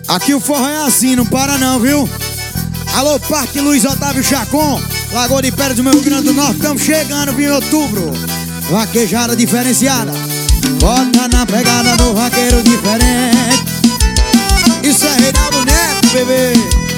Aqui o forró é assim, não para não, viu? Alô, Parque Luiz Otávio Chacon, Lagoa de Pedras do meu Rio Grande do Norte. Estamos chegando, viu, em outubro. Vaquejada diferenciada. Bota na pegada do vaqueiro diferente. Isso é Reinaldo Neto, bebê.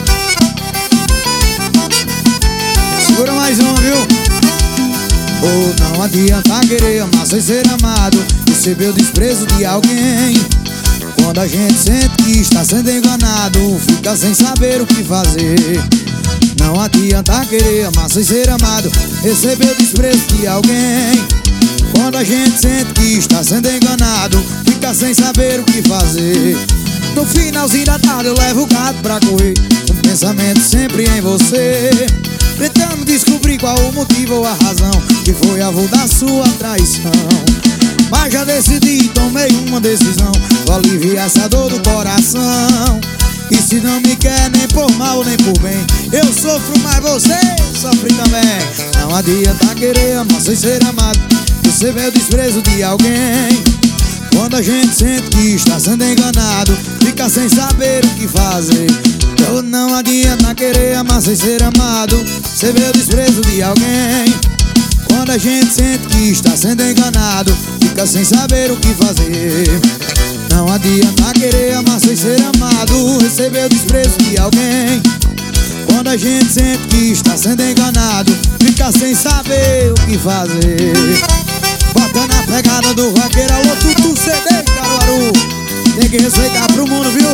Segura mais uma, viu? Oh, não adianta querer amar sem ser amado. Receber o desprezo de alguém. Quando a gente sente que está sendo enganado, fica sem saber o que fazer. Não adianta querer amar sem ser amado. Receber o desprezo de alguém. Quando a gente sente que está sendo enganado, fica sem saber o que fazer. No finalzinho da tarde eu levo o gato pra correr, com pensamento sempre em você, tentando descobrir qual o motivo ou a razão que foi avô da sua traição. Mas já decidi, tomei uma decisão, vou aliviar essa dor do coração. E se não me quer nem por mal nem por bem, eu sofro, mas você sofre também. Não adianta querer amar sem ser amado. Receber o desprezo de alguém. Quando a gente sente que está sendo enganado, fica sem saber o que fazer. Então não adianta querer amar sem ser amado. Receber o desprezo de alguém. Quando a gente sente que está sendo enganado, fica sem saber o que fazer. Não adianta querer amar sem ser amado. Receber o desprezo de alguém. Quando a gente sente que está sendo enganado, fica sem saber o que fazer. Bota na pegada do vaqueiro, alô, Tutu CD, Caruaru. Tem que respeitar pro mundo, viu?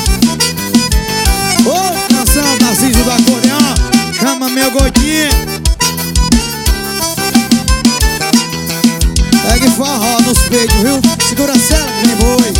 Ô, canção Tarcísio do acordeão, chama meu goitinho. Pegue forró nos peitos, viu? Segura a cela que nem boi.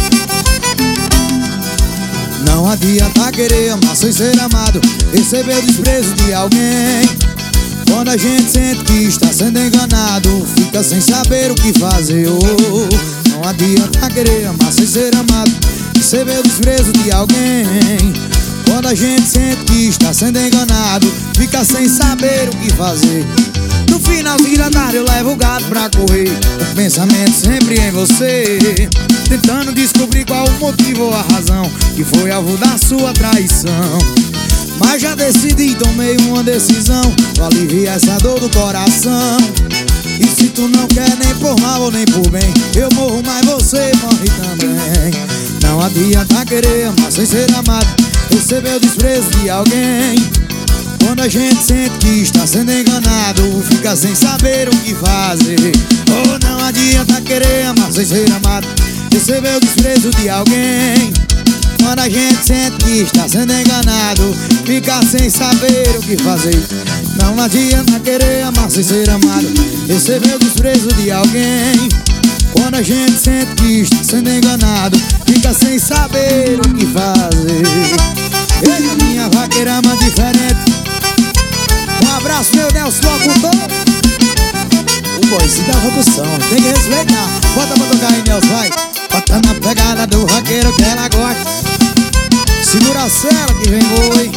Não adianta querer amar sem ser amado. Receber o desprezo de alguém. Quando a gente sente que está sendo enganado, fica sem saber o que fazer. Oh, não adianta querer amar sem ser amado. Receber o desprezo de alguém. Quando a gente sente que está sendo enganado, fica sem saber o que fazer. No finalzinho da tarde eu levo o gato pra correr, com pensamento sempre em você, tentando descobrir qual o motivo ou a razão que foi alvo da sua traição. Mas já decidi, tomei uma decisão, vou aliviar essa dor do coração. E se tu não quer nem por mal ou nem por bem, eu morro, mas você morre também. Não adianta querer amar sem ser amado. Receber o desprezo de alguém. Quando a gente sente que está sendo enganado, fica sem saber o que fazer. Oh, não adianta querer amar sem ser amado. Receber o desprezo de alguém. Quando a gente sente que está sendo enganado, fica sem saber o que fazer. Não adianta querer amar sem ser amado. Receber o desprezo de alguém. Quando a gente sente que está sendo enganado, fica sem saber o que fazer. Ei, minha vaqueira ama diferente. Um abraço, meu Nelson locutor. O boizinho da locução, tem que respeitar. Bota pra tocar aí, Nelson, vai. Bota na pegada do vaqueiro que ela gosta. Segura a cela que vem boi.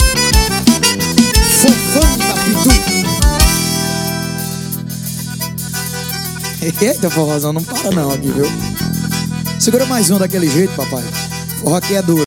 Fofão da Pitu. Eita, forrozão, não para não aqui, viu? Segura mais um daquele jeito, papai. Forró aqui é duro.